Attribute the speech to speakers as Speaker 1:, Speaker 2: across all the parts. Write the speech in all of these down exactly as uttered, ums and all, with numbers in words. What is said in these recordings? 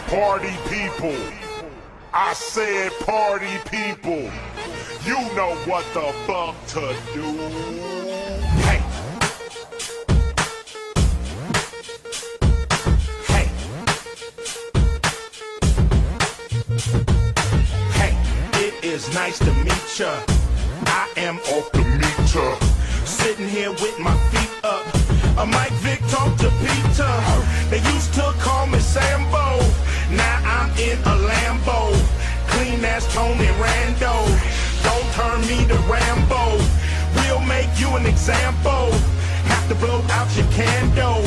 Speaker 1: Party people, I said party people, you know what the fuck to do. Hey, hey, hey, it is nice to meet ya. I am off the meter, sitting here with my feet up. A Mike Vick talk to Peter. They used to call me Sambo. Now I'm in a Lambo. Clean as Tony Rando. Don't turn me to Rambo. We'll make you an example. Have to blow out your candle.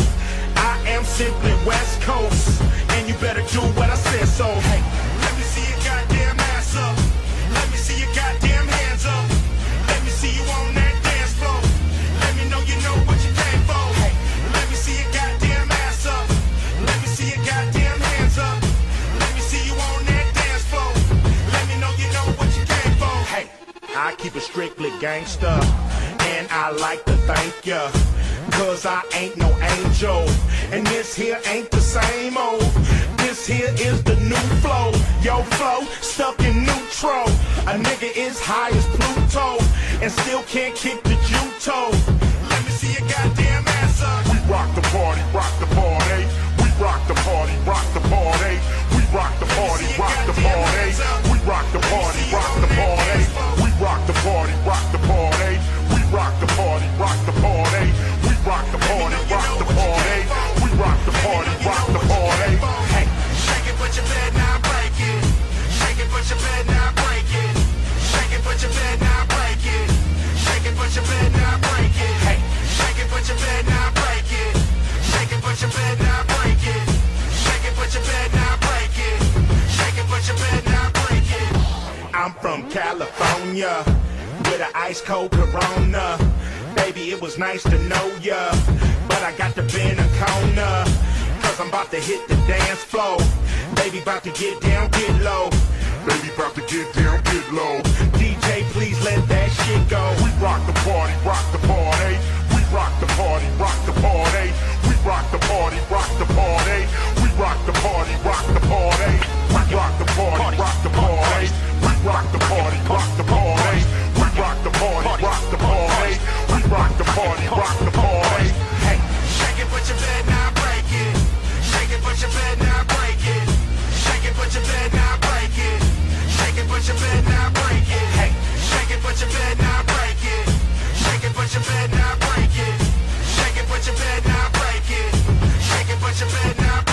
Speaker 1: I am simply West Coast, and you better do what I said. So hey, let me see your goddamn ass up. Let me see your goddamn hands up. Let me see you on that dance floor. Let me know you know what you came for. Hey, let me see your goddamn ass up. Let me see your goddamn hands up. Let me see you on that dance floor. Let me know you know what you came for. Hey, I keep it strictly gangster, and I like to thank ya, cause I ain't no angel, and this here ain't the same old. This here is the new flow. Yo flow, stuck in neutral. A nigga is high as Pluto, and still can't kick the Juto. Let me see your goddamn ass up. We rock the party, rock the party. We rock the party, rock the party. We rock the party, rock the party. We rock the party, rock the party. We rock the party, rock the party. We rock the party, rock the party. We rock the party, rock the party. We rock the party, rock the party. Hey, shake it, put your bed, now break it. Shake it, put your bed, now break it. Shake it, put your bed, now break it. Shake it, put your bed, now break it. Hey, shake it, put your bed, now break it. Shake it, put your bed, now break it. Shake it, put your bed, now break it. Shake it, put your bed, now break it. I'm from California with an ice cold Corona. Baby, it was nice to know ya, but I got to bend a corner, cause I'm about to hit the dance floor. Baby, about to get down, get low. Baby, about to get down, get low. D J, please let that shit go. We rock the party, rock the party. We rock the party, rock the party. We rock the party, rock the party. We rock the party, rock the party. We rock the party, rock the party. We rock the party, rock the party. We rock the party, rock the party. We rock the party, rock the party. Hey, shake it, put your bed, now break it. Shake it, put your bed, now break it. Shake it, put your bed, now break it. Shake it, put your bed, now break it. Hey, shake it, put your bed, now break it. Shake it, put your bed, now break it. Shake it, put your bed, now break it. Shake it, put your bed, now break it.